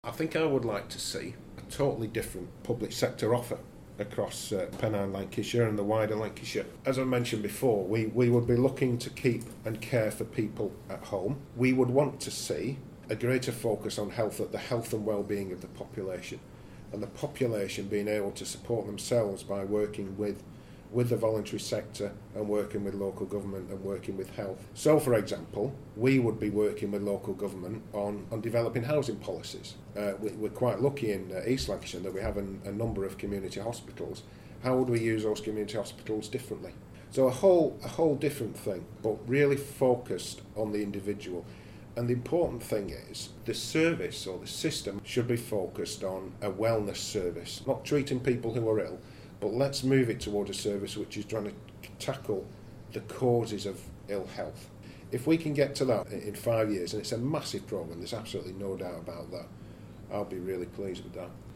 I think I would like to see a totally different public sector offer across Pennine, Lancashire and the wider Lancashire. As I mentioned before, we would be looking to keep and care for people at home. We would want to see a greater focus on the health and well-being of the population, and the population being able to support themselves by working with the voluntary sector and working with local government and working with health. So, for example, we would be working with local government on developing housing policies. We're quite lucky in East Lancashire that we have a number of community hospitals. How would we use those community hospitals differently? So a whole different thing, but really focused on the individual. And the important thing is the service or the system should be focused on a wellness service, not treating people who are ill, but let's move it towards a service which is trying to tackle the causes of ill health. If we can get to that in 5 years, and it's a massive problem, there's absolutely no doubt about that, I'll be really pleased with that.